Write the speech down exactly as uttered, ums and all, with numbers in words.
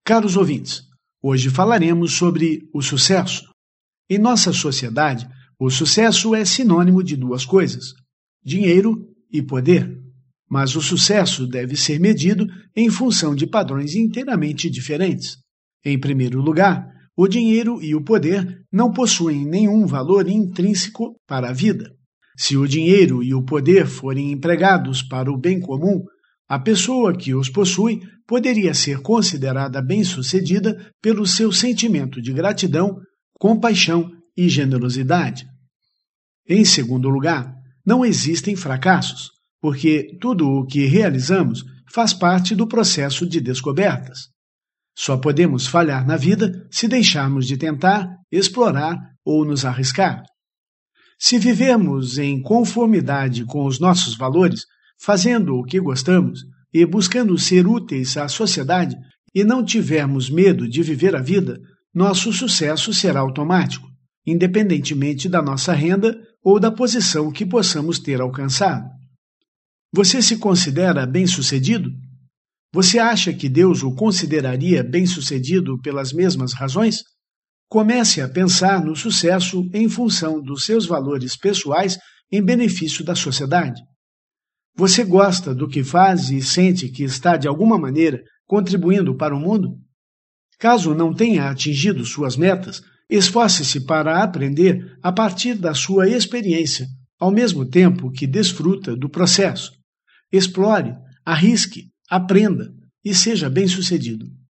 Caros ouvintes, hoje falaremos sobre o sucesso. Em nossa sociedade, o sucesso é sinônimo de duas coisas: dinheiro e poder. Mas o sucesso deve ser medido em função de padrões inteiramente diferentes. Em primeiro lugar, o dinheiro e o poder não possuem nenhum valor intrínseco para a vida. Se o dinheiro e o poder forem empregados para o bem comum, a pessoa que os possui poderia ser considerada bem-sucedida pelo seu sentimento de gratidão, compaixão e generosidade. Em segundo lugar, não existem fracassos, porque tudo o que realizamos faz parte do processo de descobertas. Só podemos falhar na vida se deixarmos de tentar, explorar ou nos arriscar. Se vivermos em conformidade com os nossos valores, fazendo o que gostamos e buscando ser úteis à sociedade, e não tivermos medo de viver a vida, nosso sucesso será automático, independentemente da nossa renda ou da posição que possamos ter alcançado. Você se considera bem-sucedido? Você acha que Deus o consideraria bem-sucedido pelas mesmas razões? Comece a pensar no sucesso em função dos seus valores pessoais em benefício da sociedade. Você gosta do que faz e sente que está, de alguma maneira, contribuindo para o mundo? Caso não tenha atingido suas metas, esforce-se para aprender a partir da sua experiência, ao mesmo tempo que desfruta do processo. Explore, arrisque, aprenda e seja bem-sucedido.